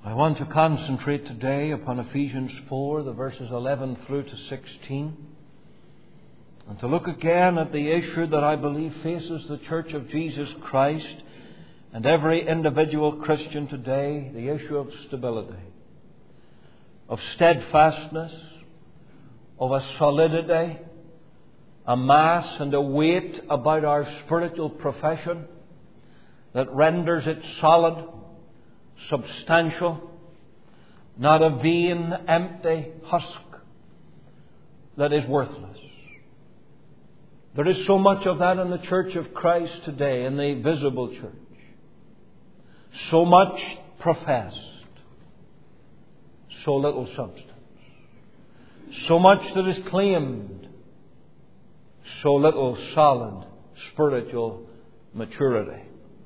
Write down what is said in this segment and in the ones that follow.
I want to concentrate today upon Ephesians 4, the verses 11 through to 16, and to look again at the issue that I believe faces the Church of Jesus Christ and every individual Christian today, the issue of stability, of steadfastness, of a solidity, a mass and a weight about our spiritual profession that renders it solid, substantial, not a vain, empty husk that is worthless. There is so much of that in the Church of Christ today, in the visible church. So much professed, so little substance. So much that is claimed, so little solid spiritual maturity.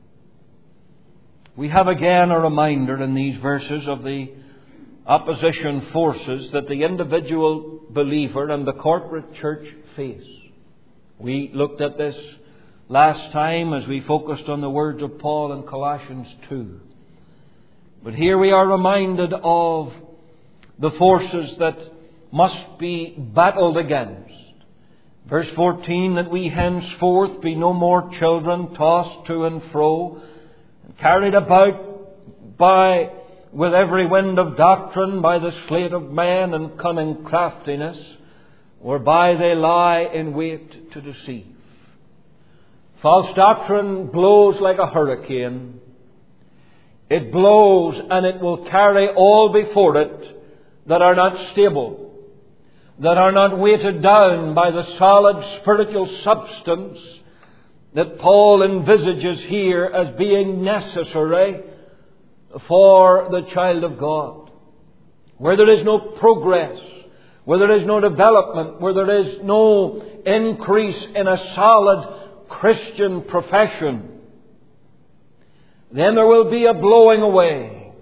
We have again a reminder in these verses of the opposition forces that the individual believer and the corporate church face. We looked at this last time as we focused on the words of Paul in Colossians 2. But here we are reminded of the forces that must be battled against. Verse 14, that we henceforth be no more children tossed to and fro, carried about with every wind of doctrine by the sleight of man and cunning craftiness, whereby they lie in wait to deceive. False doctrine blows like a hurricane. It blows and it will carry all before it that are not stable, that are not weighted down by the solid spiritual substance that Paul envisages here as being necessary for the child of God. Where there is no progress, where there is no development, where there is no increase in a solid Christian profession, then there will be a blowing away.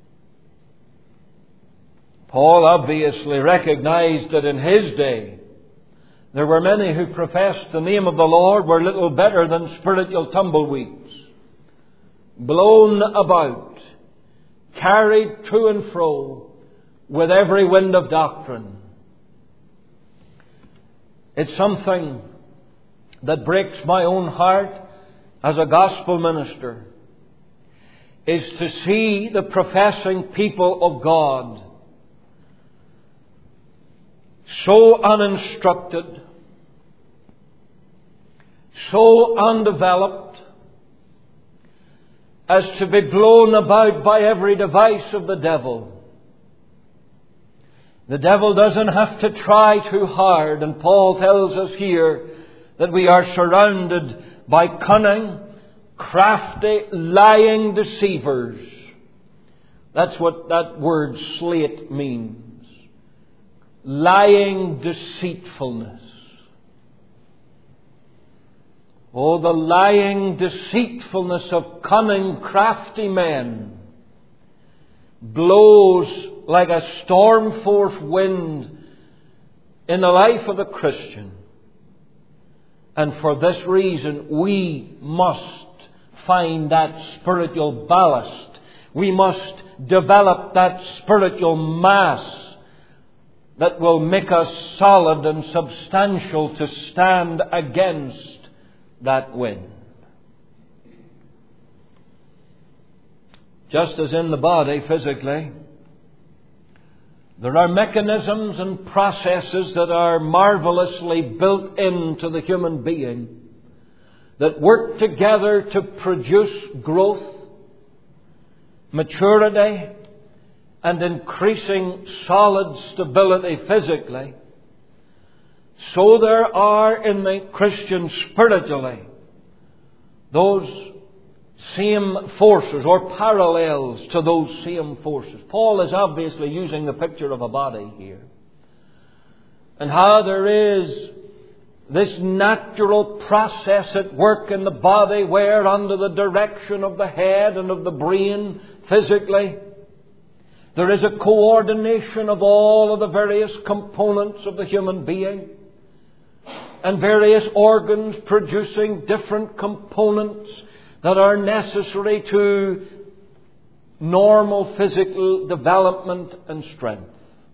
Paul obviously recognized that in his day there were many who professed the name of the Lord were little better than spiritual tumbleweeds, blown about, carried to and fro with every wind of doctrine. It's something that breaks my own heart as a gospel minister, is to see the professing people of God so uninstructed, so undeveloped, as to be blown about by every device of the devil. The devil doesn't have to try too hard, and Paul tells us here that we are surrounded by cunning, crafty, lying deceivers. That's what that word slate means. Lying deceitfulness. Oh, the lying deceitfulness of cunning, crafty men blows like a storm-force wind in the life of the Christian. And for this reason, we must find that spiritual ballast. We must develop that spiritual mass that will make us solid and substantial to stand against that wind. Just as in the body physically, there are mechanisms and processes that are marvelously built into the human being that work together to produce growth, maturity, and increasing solid stability physically. So there are in the Christian spiritually those same forces or parallels to those same forces. Paul is obviously using the picture of a body here, and how there is this natural process at work in the body where, under the direction of the head and of the brain physically, there is a coordination of all of the various components of the human being, and various organs producing different components that are necessary to normal physical development and strength.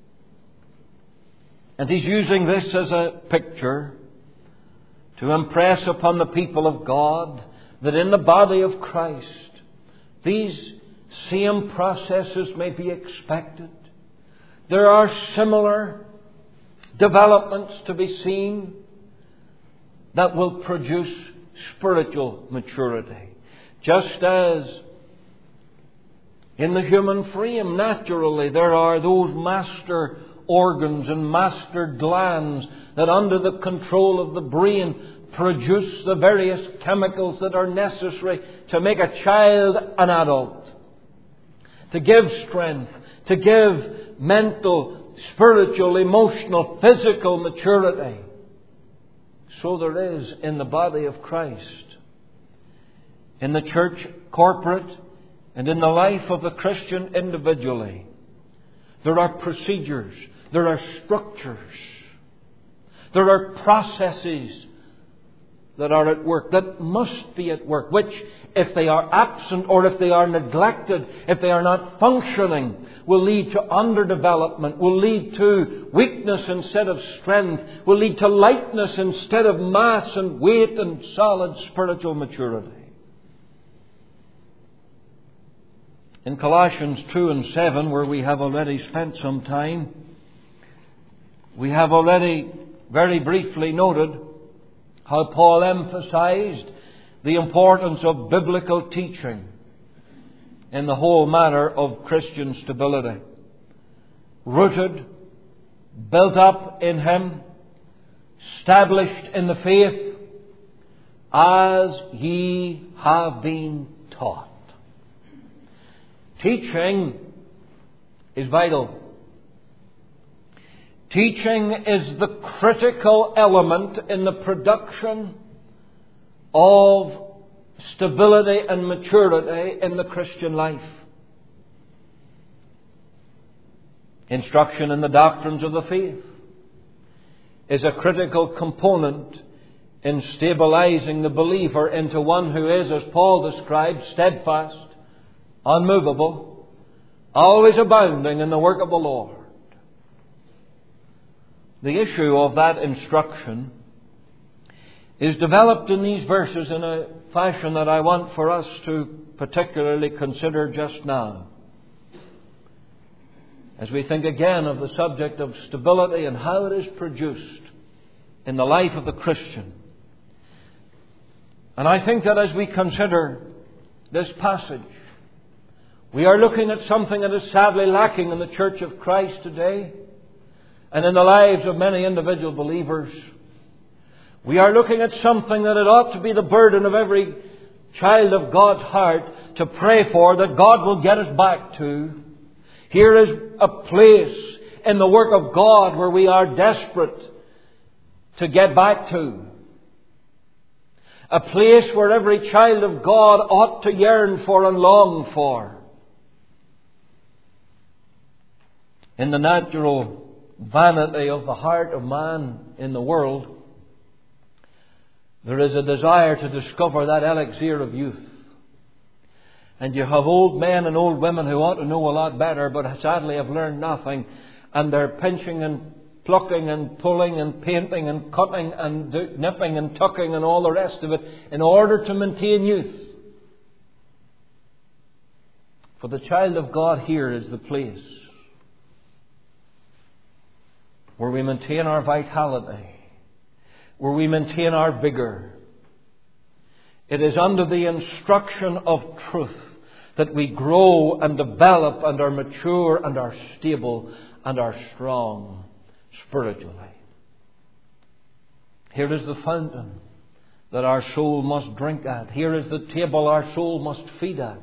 And he's using this as a picture to impress upon the people of God that in the body of Christ these same processes may be expected. There are similar developments to be seen that will produce spiritual maturity. Just as in the human frame, naturally, there are those master organs and master glands that under the control of the brain produce the various chemicals that are necessary to make a child an adult, to give strength, to give mental, spiritual, emotional, physical maturity. So there is in the body of Christ, in the church corporate, and in the life of the Christian individually. There are procedures, there are structures, there are processes that are at work, that must be at work, which, if they are absent or if they are neglected, if they are not functioning, will lead to underdevelopment, will lead to weakness instead of strength, will lead to lightness instead of mass and weight and solid spiritual maturity. In Colossians 2 and 7, where we have already spent some time, we have already very briefly noted how Paul emphasized the importance of biblical teaching in the whole matter of Christian stability. Rooted, built up in Him, established in the faith, as ye have been taught. Teaching is vital. Teaching is the critical element in the production of stability and maturity in the Christian life. Instruction in the doctrines of the faith is a critical component in stabilizing the believer into one who is, as Paul described, steadfast, unmovable, always abounding in the work of the Lord. The issue of that instruction is developed in these verses in a fashion that I want for us to particularly consider just now, as we think again of the subject of stability and how it is produced in the life of the Christian. And I think that as we consider this passage, we are looking at something that is sadly lacking in the Church of Christ today and in the lives of many individual believers. We are looking at something that it ought to be the burden of every child of God's heart to pray for, that God will get us back to. Here is a place in the work of God where we are desperate to get back to. A place where every child of God ought to yearn for and long for. In the natural vanity of the heart of man in the world, there is a desire to discover that elixir of youth. And you have old men and old women who ought to know a lot better, but sadly have learned nothing. And they're pinching and plucking and pulling and painting and cutting and nipping and tucking and all the rest of it in order to maintain youth. For the child of God here is the place where we maintain our vitality, where we maintain our vigor. It is under the instruction of truth that we grow and develop and are mature and are stable and are strong spiritually. Here is the fountain that our soul must drink at. Here is the table our soul must feed at.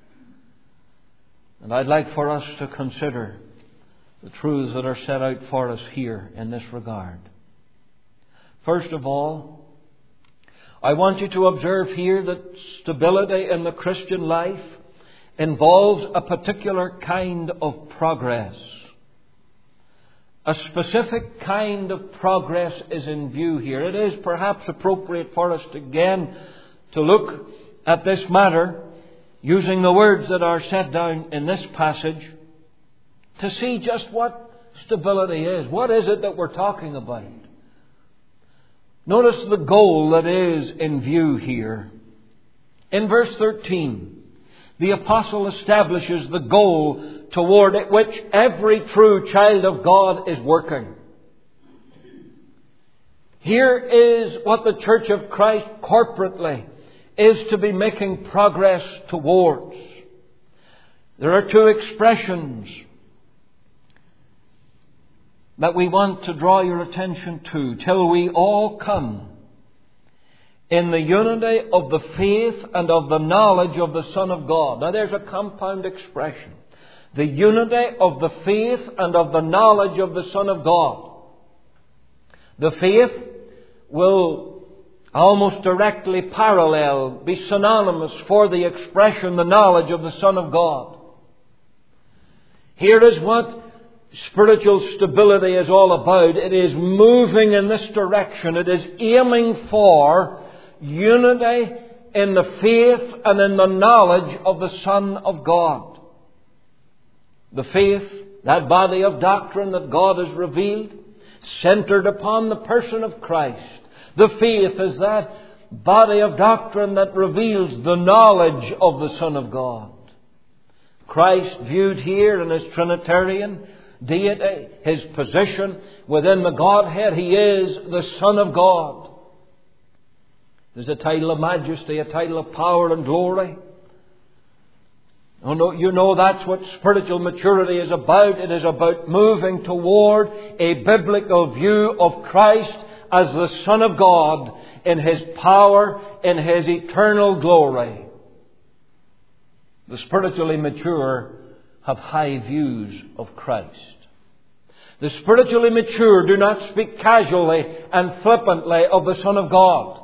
And I'd like for us to consider the truths that are set out for us here in this regard. First of all, I want you to observe here that stability in the Christian life involves a particular kind of progress. A specific kind of progress is in view here. It is perhaps appropriate for us again to look at this matter using the words that are set down in this passage, to see just what stability is. What is it that we're talking about? Notice the goal that is in view here. In verse 13, the apostle establishes the goal toward which every true child of God is working. Here is what the Church of Christ corporately is to be making progress towards. There are two expressions that we want to draw your attention to. Till we all come in the unity of the faith and of the knowledge of the Son of God. Now there's a compound expression. The unity of the faith and of the knowledge of the Son of God. The faith will almost directly parallel, be synonymous for the expression, the knowledge of the Son of God. Here is what spiritual stability is all about. It is moving in this direction. It is aiming for unity in the faith and in the knowledge of the Son of God. The faith, that body of doctrine that God has revealed, centered upon the person of Christ. The faith is that body of doctrine that reveals the knowledge of the Son of God. Christ viewed here in His Trinitarian deity, His position within the Godhead. He is the Son of God. There's a title of majesty, a title of power and glory. Oh, no, you know that's what spiritual maturity is about. It is about moving toward a biblical view of Christ as the Son of God in His power, in His eternal glory. The spiritually mature have high views of Christ. The spiritually mature do not speak casually and flippantly of the Son of God.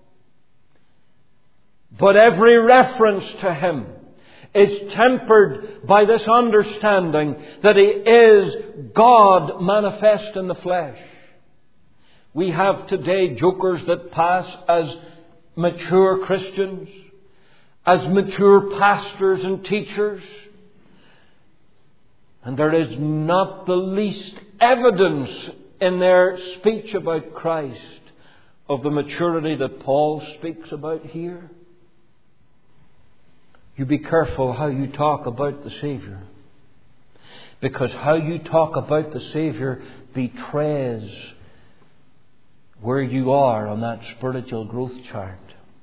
But every reference to Him is tempered by this understanding that He is God manifest in the flesh. We have today jokers that pass as mature Christians, as mature pastors and teachers. And there is not the least evidence in their speech about Christ of the maturity that Paul speaks about here. You be careful how you talk about the Savior. Because how you talk about the Savior betrays where you are on that spiritual growth chart.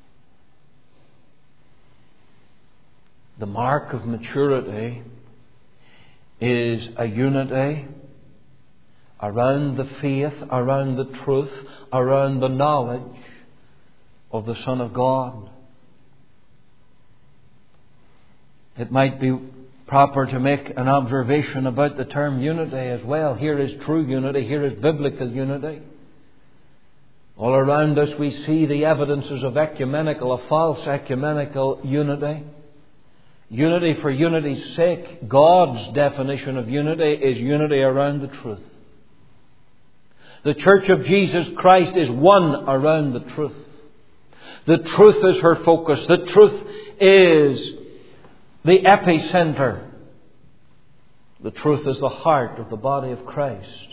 The mark of maturity is a unity around the faith, around the truth, around the knowledge of the Son of God. It might be proper to make an observation about the term unity as well. Here is true unity. Here is biblical unity. All around us we see the evidences of ecumenical, a false ecumenical unity. Unity for unity's sake. God's definition of unity is unity around the truth. The Church of Jesus Christ is one around the truth. The truth is her focus. The truth is the epicenter. The truth is the heart of the body of Christ.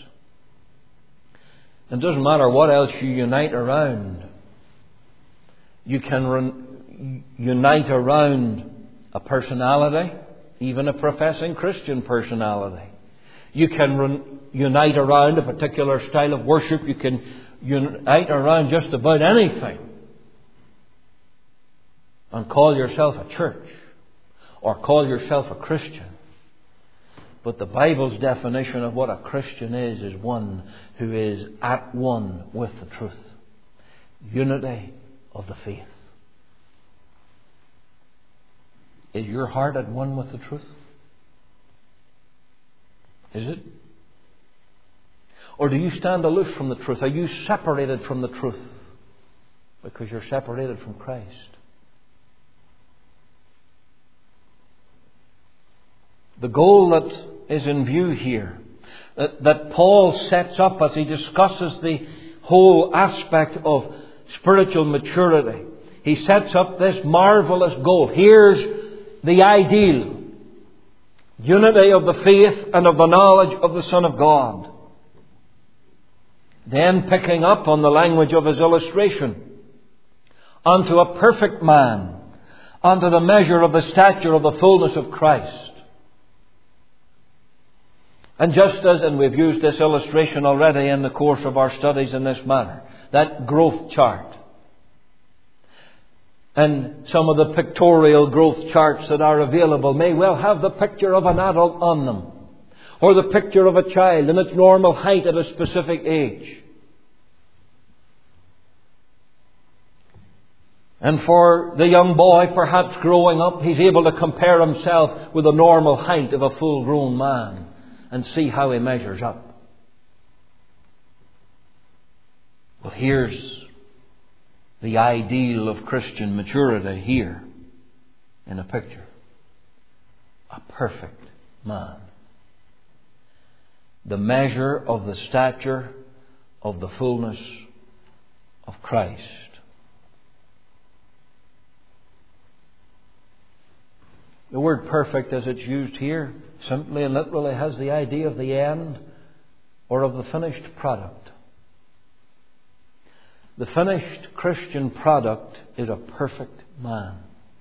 It doesn't matter what else you unite around. You can unite around a personality, even a professing Christian personality. You can unite around a particular style of worship. You can unite around just about anything and call yourself a church or call yourself a Christian. But the Bible's definition of what a Christian is one who is at one with the truth. Unity of the faith. Is your heart at one with the truth? Is it? Or do you stand aloof from the truth? Are you separated from the truth because you're separated from Christ? The goal that is in view here, that Paul sets up as he discusses the whole aspect of spiritual maturity. He sets up this marvelous goal. Here's the ideal. Unity of the faith and of the knowledge of the Son of God. Then picking up on the language of his illustration, unto a perfect man, unto the measure of the stature of the fullness of Christ. And just as, and we've used this illustration already in the course of our studies in this matter, that growth chart, and some of the pictorial growth charts that are available may well have the picture of an adult on them, or the picture of a child in its normal height at a specific age. And for the young boy, perhaps growing up, he's able to compare himself with the normal height of a full-grown man and see how he measures up. Well, here's the ideal of Christian maturity here in a picture. A perfect man. The measure of the stature of the fullness of Christ. The word perfect as it's used here simply and literally has the idea of the end or of the finished product. The finished Christian product is a perfect man.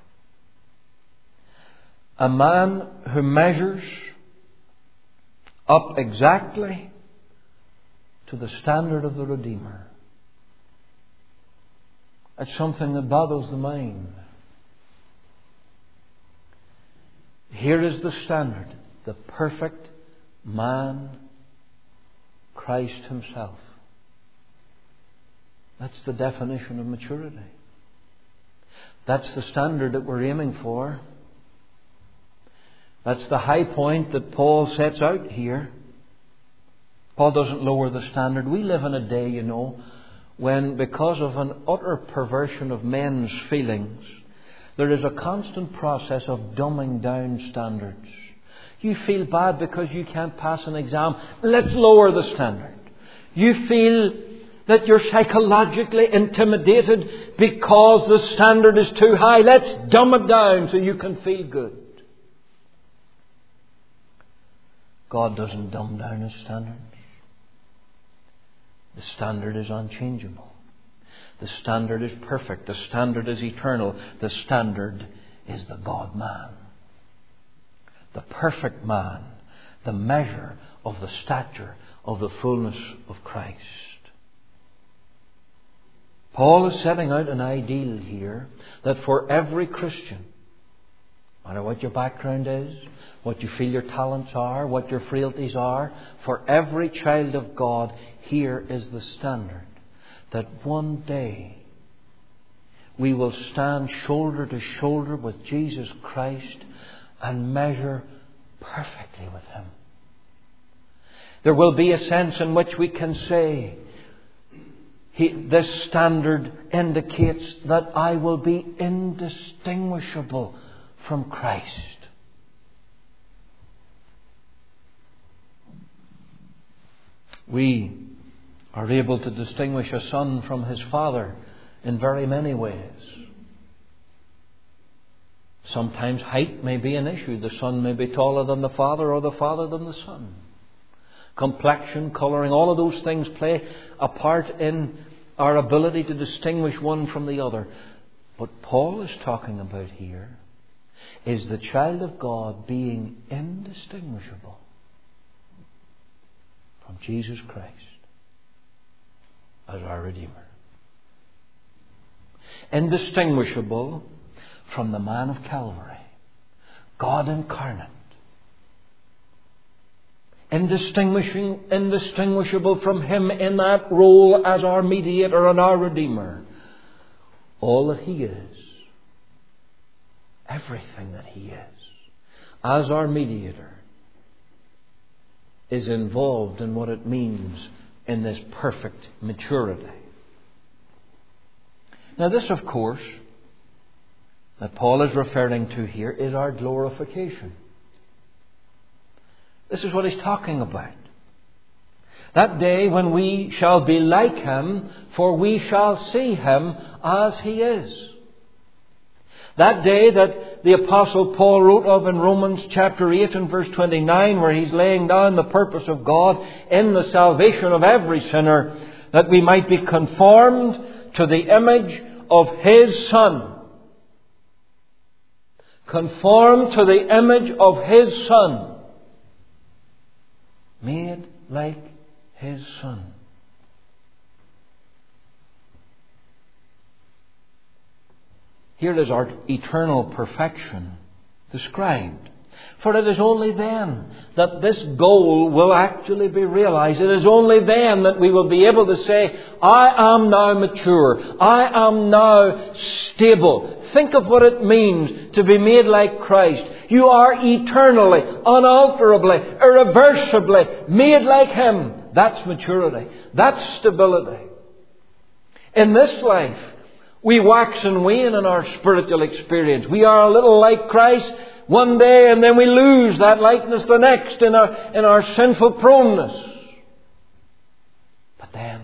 A man who measures up exactly to the standard of the Redeemer. That's something that boggles the mind. Here is the standard, the perfect man, Christ Himself. That's the definition of maturity. That's the standard that we're aiming for. That's the high point that Paul sets out here. Paul doesn't lower the standard. We live in a day, when because of an utter perversion of men's feelings, there is a constant process of dumbing down standards. You feel bad because you can't pass an exam. Let's lower the standard. You feel that you're psychologically intimidated because the standard is too high. Let's dumb it down so you can feel good. God doesn't dumb down His standards. The standard is unchangeable. The standard is perfect. The standard is eternal. The standard is the God-man. The perfect man. The measure of the stature of the fullness of Christ. Paul is setting out an ideal here that for every Christian, no matter what your background is, what you feel your talents are, what your frailties are, for every child of God, here is the standard. That one day we will stand shoulder to shoulder with Jesus Christ and measure perfectly with Him. There will be a sense in which we can say, this standard indicates that I will be indistinguishable from Christ. We are able to distinguish a son from his father in very many ways. Sometimes height may be an issue. The son may be taller than the father or the father than the son. Complexion, colouring, all of those things play a part in our ability to distinguish one from the other. What Paul is talking about here is the child of God being indistinguishable from Jesus Christ as our Redeemer. Indistinguishable from the man of Calvary, God incarnate. Indistinguishable from Him in that role as our mediator and our Redeemer. All that He is, everything that He is, as our mediator, is involved in what it means in this perfect maturity. Now this, of course, that Paul is referring to here is our glorification. This is what he's talking about. That day when we shall be like Him, for we shall see Him as He is. That day that the Apostle Paul wrote of in Romans chapter 8 and verse 29, where he's laying down the purpose of God in the salvation of every sinner, that we might be conformed to the image of His Son. Conformed to the image of His Son. Made like His Son. Here is our eternal perfection described. For it is only then that this goal will actually be realized. It is only then that we will be able to say, I am now mature. I am now stable. Think of what it means to be made like Christ. You are eternally, unalterably, irreversibly made like Him. That's maturity. That's stability. In this life, we wax and wane in our spiritual experience. We are a little like Christ one day, and then we lose that likeness the next in our sinful proneness. But then,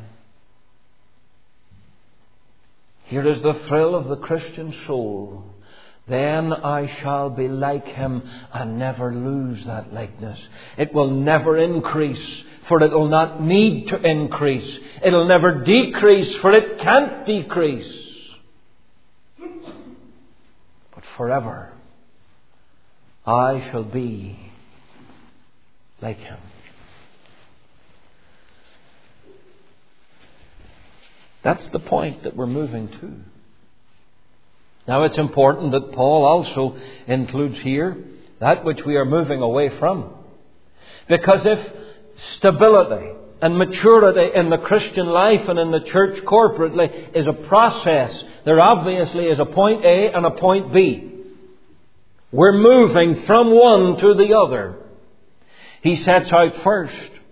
here is the thrill of the Christian soul. Then I shall be like Him and never lose that likeness. It will never increase, for it will not need to increase. It will never decrease, for it can't decrease. But forever, I shall be like Him. That's the point that we're moving to. Now it's important that Paul also includes here that which we are moving away from. Because if stability and maturity in the Christian life and in the church corporately is a process, there obviously is a point A and a point B. We're moving from one to the other. He sets out first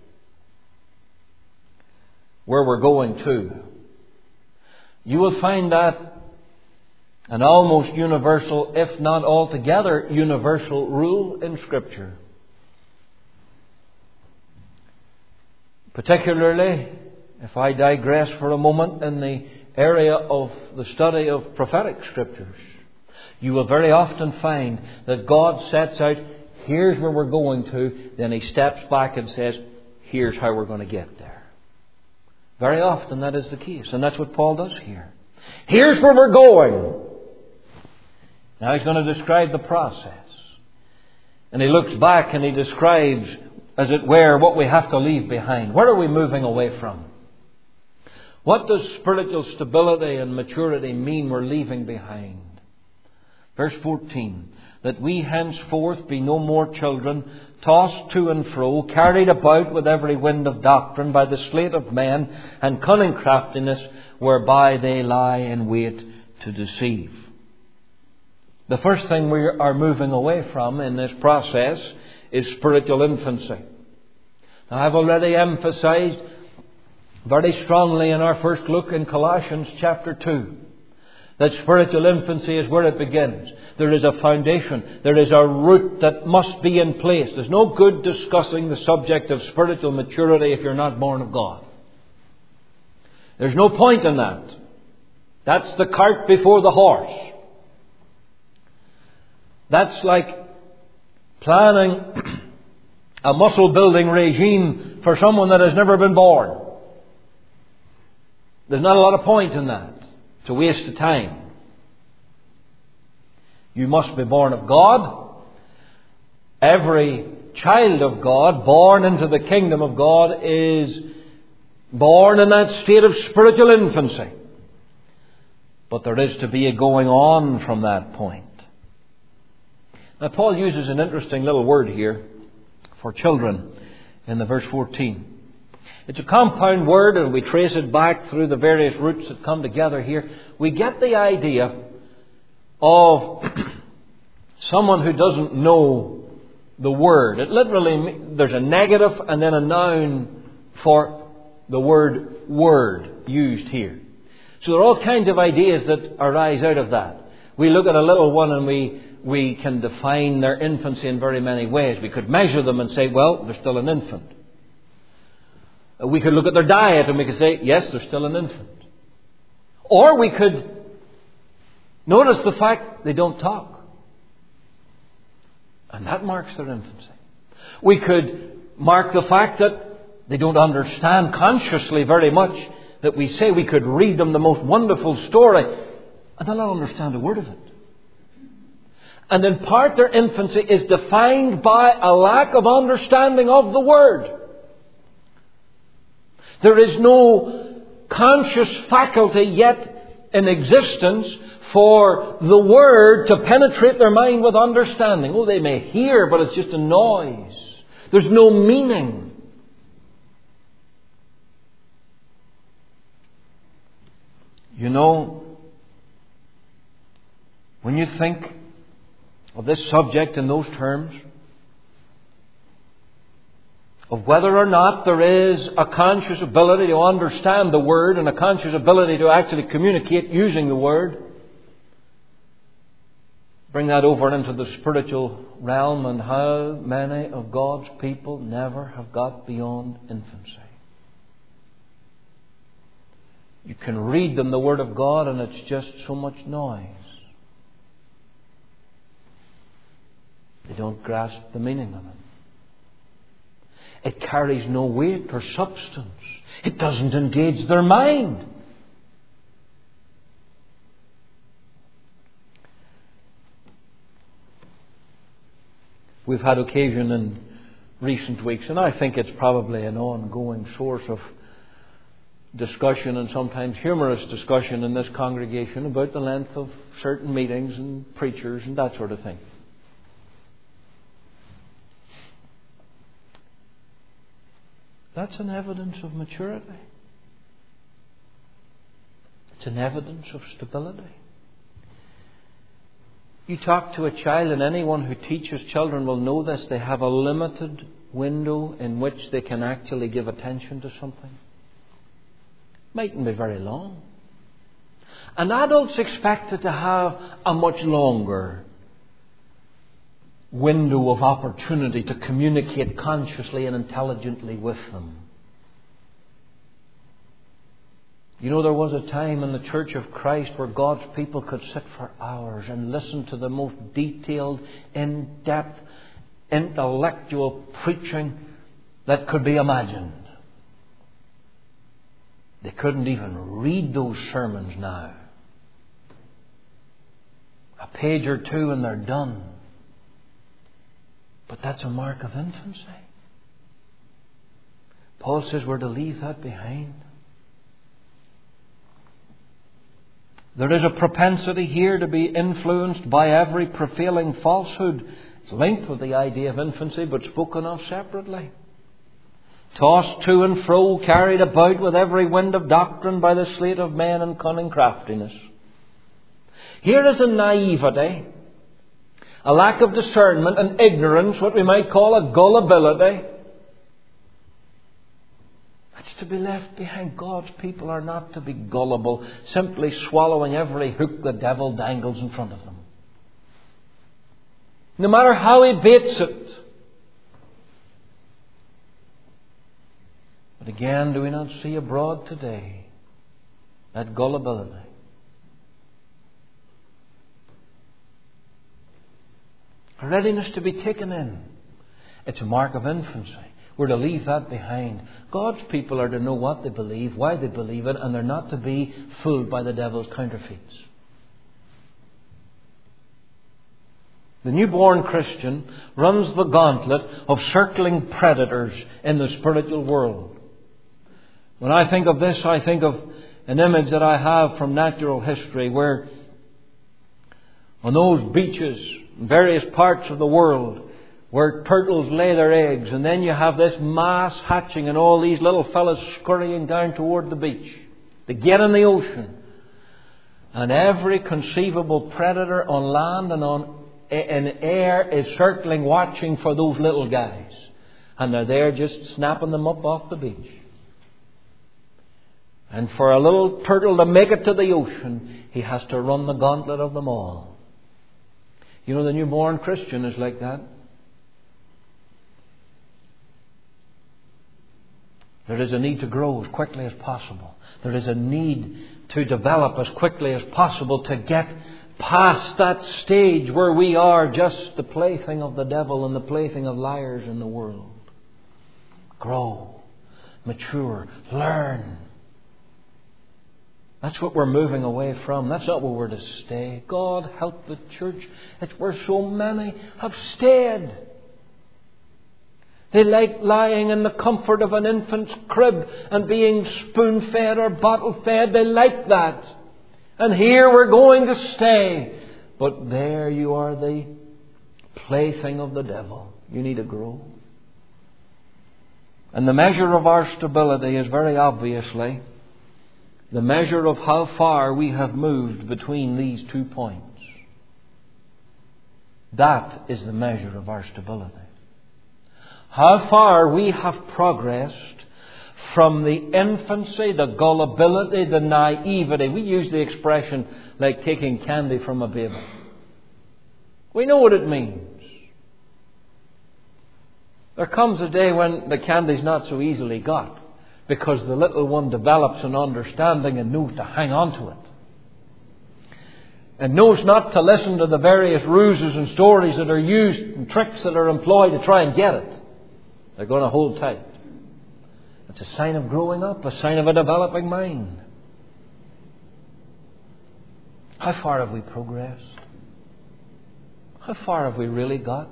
where we're going to. You will find that an almost universal, if not altogether universal rule in Scripture. Particularly, if I digress for a moment in the area of the study of prophetic Scriptures, you will very often find that God sets out, here's where we're going to, then He steps back and says, here's how we're going to get there. Very often that is the case, and that's what Paul does here. Here's where we're going. Now he's going to describe the process. And he looks back and he describes, as it were, what we have to leave behind. Where are we moving away from? What does spiritual stability and maturity mean we're leaving behind? Verse 14, that we henceforth be no more children, tossed to and fro, carried about with every wind of doctrine by the sleight of men and cunning craftiness, whereby they lie in wait to deceive. The first thing we are moving away from in this process is spiritual infancy. Now, I've already emphasized very strongly in our first look in Colossians chapter 2 that spiritual infancy is where it begins. There is a foundation. There is a root that must be in place. There's no good discussing the subject of spiritual maturity if you're not born of God. There's no point in that. That's the cart before the horse. That's like planning a muscle building regime for someone that has never been born. There's not a lot of point in that. It's a waste of time. You must be born of God. Every child of God born into the kingdom of God is born in that state of spiritual infancy. But there is to be a going on from that point. Now, Paul uses an interesting little word here for children in the verse 14. It's a compound word, and we trace it back through the various roots that come together here. We get the idea of someone who doesn't know the word. It literally, there's a negative and then a noun for the word used here. So there are all kinds of ideas that arise out of that. We look at a little one and we can define their infancy in very many ways. We could measure them and say, well, they're still an infant. We could look at their diet and we could say, yes, they're still an infant. Or we could Notice the fact they don't talk. And that marks their infancy. We could mark the fact that they don't understand consciously very much, that we say we could read them the most wonderful story and they'll not understand a word of it. And in part their infancy is defined by a lack of understanding of the Word. There is no conscious faculty yet in existence for the Word to penetrate their mind with understanding. Oh, they may hear, but it's just a noise. There's no meaning. You know, when you think of this subject in those terms, of whether or not there is a conscious ability to understand the Word and a conscious ability to actually communicate using the Word, bring that over into the spiritual realm, and how many of God's people never have got beyond infancy. You can read them the Word of God and it's just so much noise. They don't grasp the meaning of it. It carries no weight or substance. It doesn't engage their mind. We've had occasion in recent weeks, and I think it's probably an ongoing source of discussion and sometimes humorous discussion in this congregation about the length of certain meetings and preachers and that sort of thing. That's an evidence of maturity. It's an evidence of stability. You talk to a child, and anyone who teaches children will know this, they have a limited window in which they can actually give attention to something. Mightn't be very long. And adults expected to have a much longer window of opportunity to communicate consciously and intelligently with them. You know, there was a time in the Church of Christ where God's people could sit for hours and listen to the most detailed, in-depth, intellectual preaching that could be imagined. They couldn't even read those sermons now. A page or two and they're done. But that's a mark of infancy. Paul says we're to leave that behind. There is a propensity here to be influenced by every prevailing falsehood. It's linked with the idea of infancy, but spoken of separately. Tossed to and fro, carried about with every wind of doctrine by the sleight of men and cunning craftiness. Here is a naivety, a lack of discernment, and ignorance, what we might call a gullibility. That's to be left behind. God's people are not to be gullible, simply swallowing every hook the devil dangles in front of them. No matter how he baits it. But again, do we not see abroad today that gullibility? A readiness to be taken in. It's a mark of infancy. We're to leave that behind. God's people are to know what they believe, why they believe it, and they're not to be fooled by the devil's counterfeits. The newborn Christian runs the gauntlet of circling predators in the spiritual world. When I think of this, I think of an image that I have from natural history where on those beaches in various parts of the world where turtles lay their eggs, and then you have this mass hatching and all these little fellas scurrying down toward the beach. They get in the ocean. And every conceivable predator on land and in air is circling, watching for those little guys. And they're there just snapping them up off the beach. And for a little turtle to make it to the ocean, he has to run the gauntlet of them all. You know, the newborn Christian is like that. There is a need to grow as quickly as possible. There is a need to develop as quickly as possible to get past that stage where we are just the plaything of the devil and the plaything of liars in the world. Grow, mature, learn. That's what we're moving away from. That's not where we're to stay. God help the church. It's where so many have stayed. They like lying in the comfort of an infant's crib and being spoon-fed or bottle-fed. They like that. And here we're going to stay. But there you are, the plaything of the devil. You need to grow. And the measure of our stability is very obviously the measure of how far we have moved between these 2 points. That is the measure of our stability. How far we have progressed from the infancy, the gullibility, the naivety. We use the expression like taking candy from a baby. We know what it means. There comes a day when the candy's not so easily got, because the little one develops an understanding and knows to hang on to it. And knows not to listen to the various ruses and stories that are used and tricks that are employed to try and get it. They're going to hold tight. It's a sign of growing up, a sign of a developing mind. How far have we progressed? How far have we really got?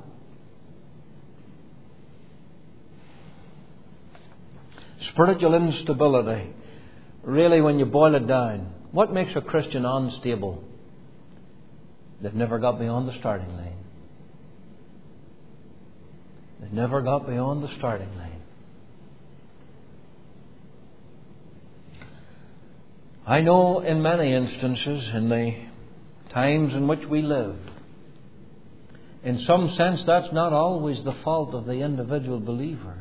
Spiritual instability, really when you boil it down, what makes a Christian unstable? They've never got beyond the starting line. They've never got beyond the starting line. I know in many instances, in the times in which we live, in some sense that's not always the fault of the individual believer.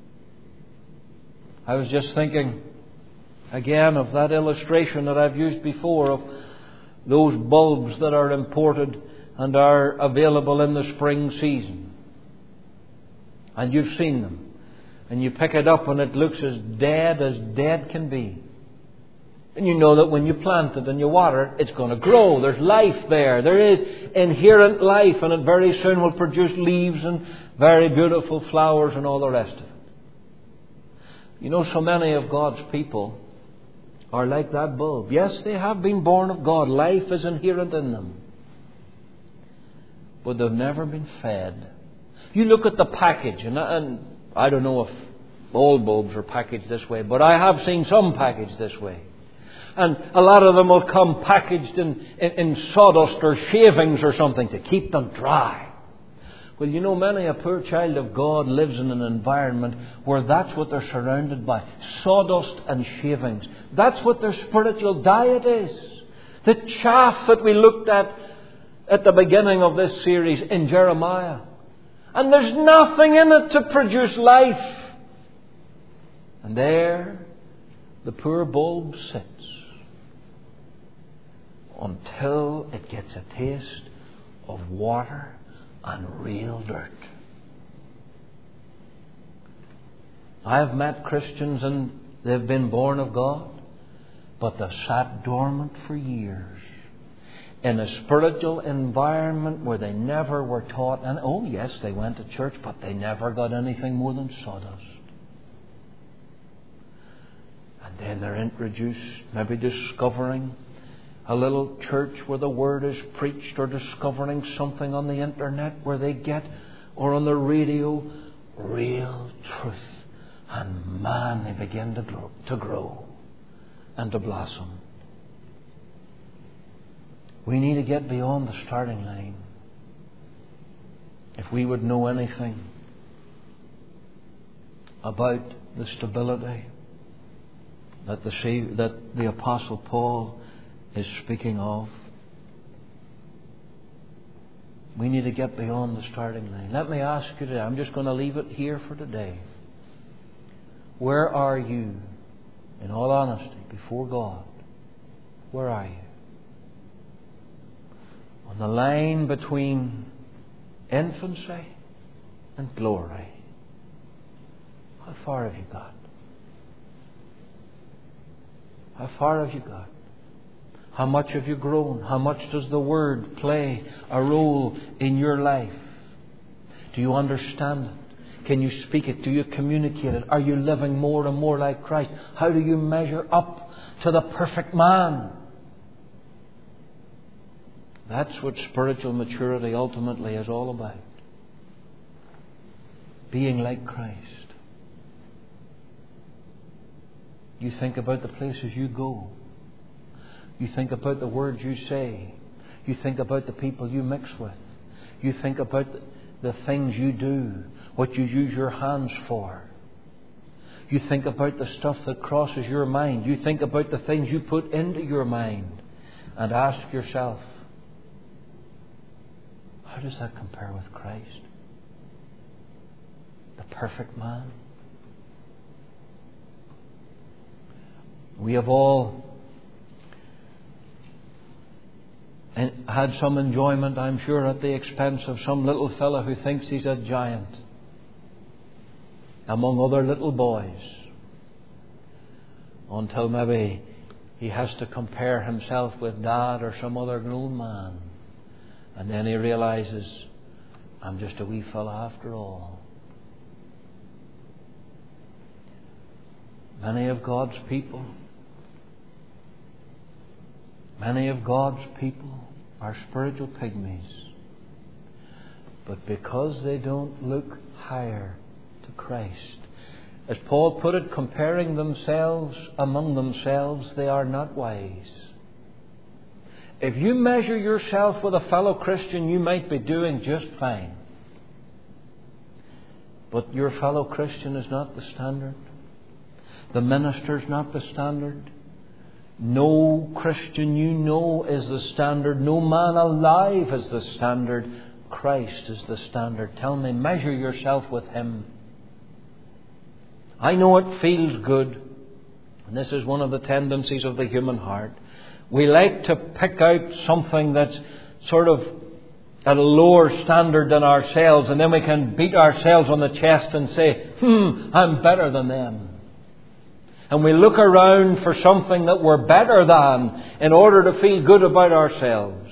I was just thinking again of that illustration that I've used before of those bulbs that are imported and are available in the spring season. And you've seen them. And you pick it up and it looks as dead can be. And you know that when you plant it and you water it, it's going to grow. There's life there. There is inherent life, and it very soon will produce leaves and very beautiful flowers and all the rest of it. You know, so many of God's people are like that bulb. Yes, they have been born of God. Life is inherent in them. But they've never been fed. You look at the package, and I don't know if all bulbs are packaged this way, but I have seen some packaged this way. And a lot of them will come packaged in sawdust or shavings or something to keep them dry. Well, you know, many a poor child of God lives in an environment where that's what they're surrounded by. Sawdust and shavings. That's what their spiritual diet is. The chaff that we looked at the beginning of this series in Jeremiah. And there's nothing in it to produce life. And there the poor bulb sits until it gets a taste of water and real dirt. I have met Christians and they've been born of God, but they've sat dormant for years in a spiritual environment where they never were taught. And oh yes, they went to church, but they never got anything more than sawdust. And then they're introduced, maybe discovering a little church where the Word is preached, or discovering something on the internet where they get, or on the radio, real truth. And man, they begin to grow and to blossom. We need to get beyond the starting line. If we would know anything about the stability that the Apostle Paul is speaking of, we need to get beyond the starting line. Let me ask you today, I'm just going to leave it here for today. Where are you, in all honesty, before God? Where are you? On the line between infancy and glory. How far have you got? How far have you got? How much have you grown? How much does the Word play a role in your life? Do you understand it? Can you speak it? Do you communicate it? Are you living more and more like Christ? How do you measure up to the perfect man? That's what spiritual maturity ultimately is all about. Being like Christ. You think about the places you go. You think about the words you say. You think about the people you mix with. You think about the things you do, what you use your hands for. You think about the stuff that crosses your mind. You think about the things you put into your mind. And ask yourself, how does that compare with Christ? The perfect man. We have all had some enjoyment, I'm sure, at the expense of some little fellow who thinks he's a giant among other little boys, until maybe he has to compare himself with Dad or some other grown man, and then he realizes, I'm just a wee fella after all. Many of God's people are spiritual pygmies. But because they don't look higher to Christ, as Paul put it, comparing themselves among themselves, they are not wise. If you measure yourself with a fellow Christian, you might be doing just fine. But your fellow Christian is not the standard. The minister is not the standard. No Christian you know is the standard. No man alive is the standard. Christ is the standard. Tell me, measure yourself with Him. I know it feels good. And this is one of the tendencies of the human heart. We like to pick out something that's sort of at a lower standard than ourselves, and then we can beat ourselves on the chest and say, I'm better than them. And we look around for something that we're better than in order to feel good about ourselves.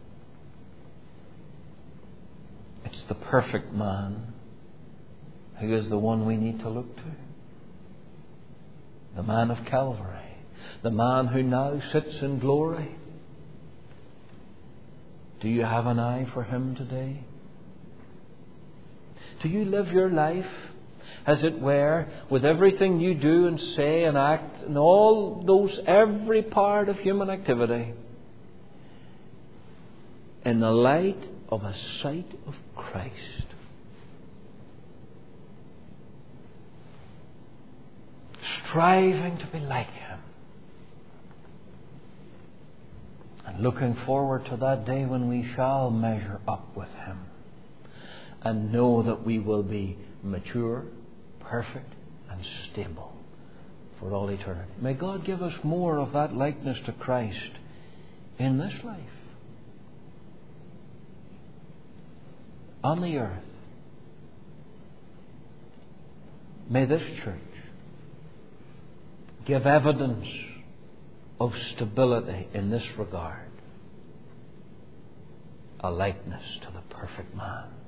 It's the perfect man who is the one we need to look to. The man of Calvary. The man who now sits in glory. Do you have an eye for Him today? Do you live your life, as it were, with everything you do and say and act and all those, every part of human activity, in the light of a sight of Christ? Striving to be like Him. And looking forward to that day when we shall measure up with Him. And know that we will be mature, perfect and stable for all eternity. May God give us more of that likeness to Christ in this life, on the earth. May this church give evidence of stability in this regard, a likeness to the perfect man.